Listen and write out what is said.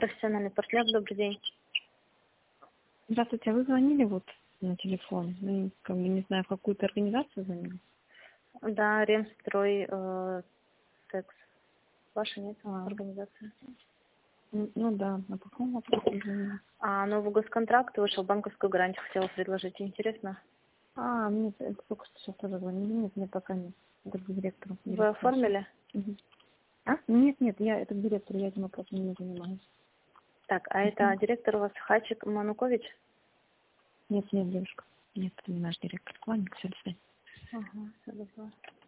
профессиональный партнер, добрый день. Здравствуйте, а вы звонили вот на телефон? Ну, как бы не знаю, в какую-то организацию звонили? Да, Ремстрой, Текс. Ваша нет организация? Ну да, на каком вопросе звонили? Новый госконтракт вышел, банковскую гарантию хотела предложить. Интересно? Нет, это только что сейчас тоже звонили. Нет, пока нет. Это к директору. Вы оформили? Угу. Нет, я это к директору, я этим вопросом не занимаюсь. Так, это директор у вас Хачик Манукович? Нет, девушка. Нет, это не наш директор. Ладно, все, до свидания. Ага, все, добро.